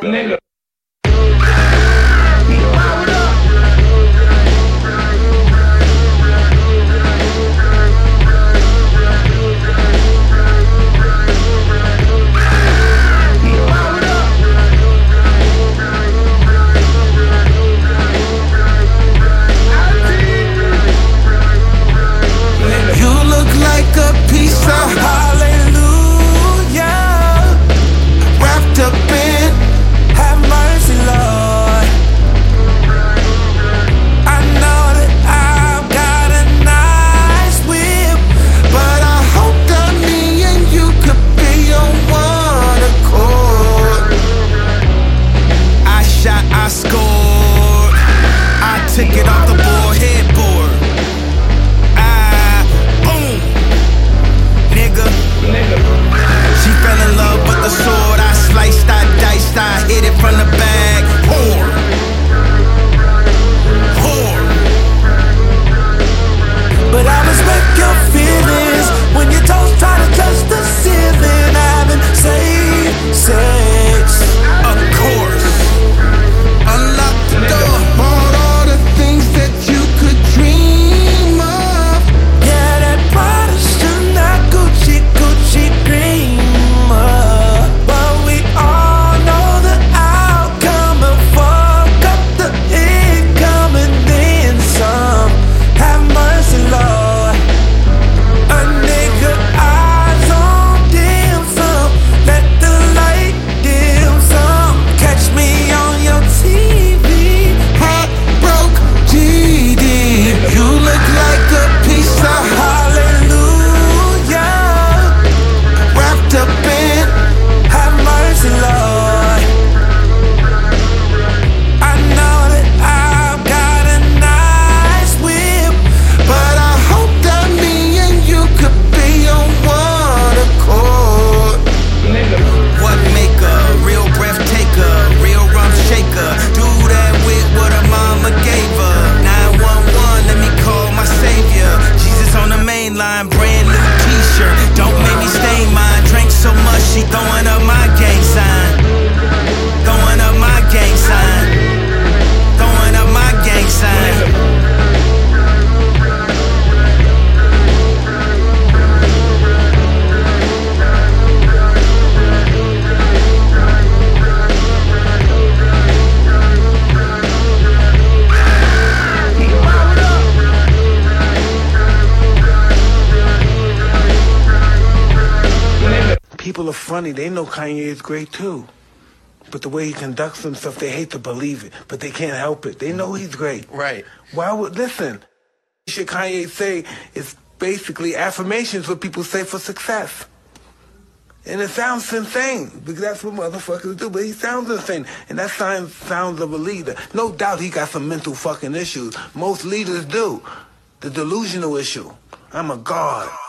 Nigga. Took it off the board, headboard. Boom. Nigga. She fell in love with the sword. I sliced, I diced, I hit it from the bag. Whore. But I respect your feelings when your toes try to touch the ceiling. I haven't saved sex. Of course. Unlock the door. Brand new t-shirt, don't make me stain mine. Drank so much, she throwing up my gang sign. Throwing up my gang sign. Throwing up my gang sign. People are funny. They know Kanye is great too. But the way he conducts himself, they hate to believe it. But they can't help it. They know he's great. Right. Why would, listen, shit Kanye say is basically affirmations what people say for success. And it sounds insane, because that's what motherfuckers do. But he sounds insane. And that sounds of a leader. No doubt he got some mental fucking issues. Most leaders do. The delusional issue. I'm a god.